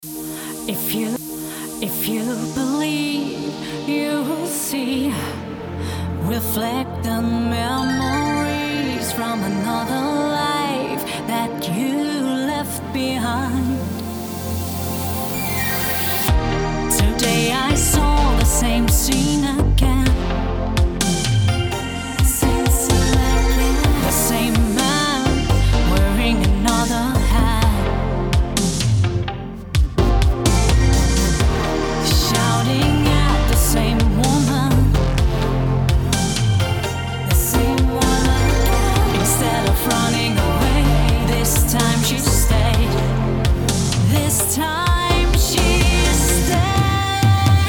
If you if you believe, you will see. Reflect the memories from another life that you left behind. Today I saw the same scene again. The same man wearing another hat, shouting at the same woman. Instead of running away, this time she stayed. This time she stayed.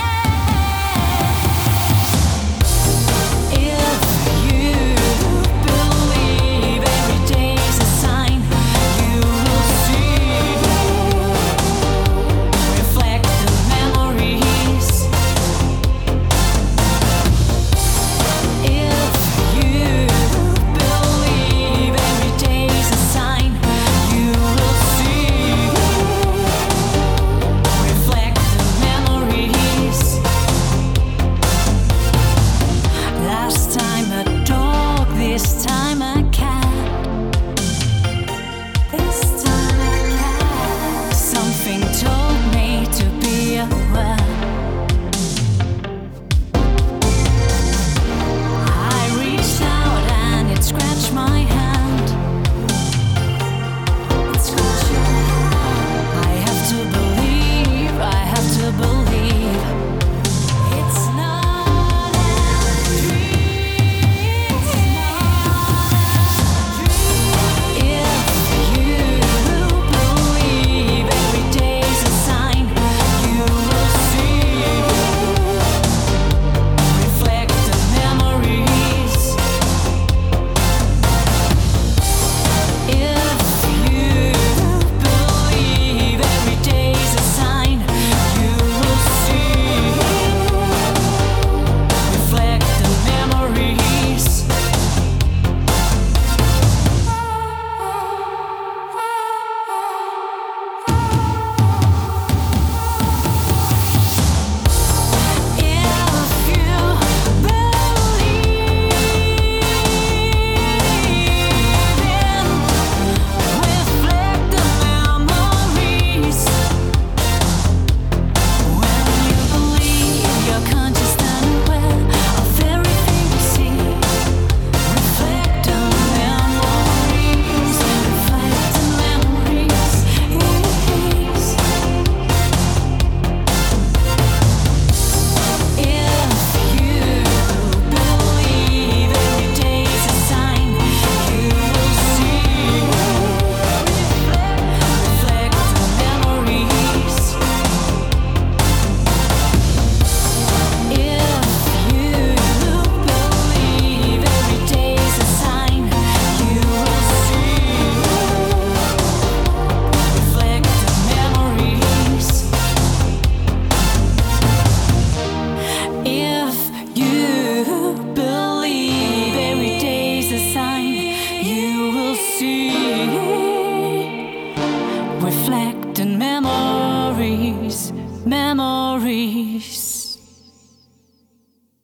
If you believe every day's a sign, you will see. Reflect the memories. If you believe every day's a sign, you will see. Reflect the memories. Last time a dog, this time a cat. This time a cat. Something told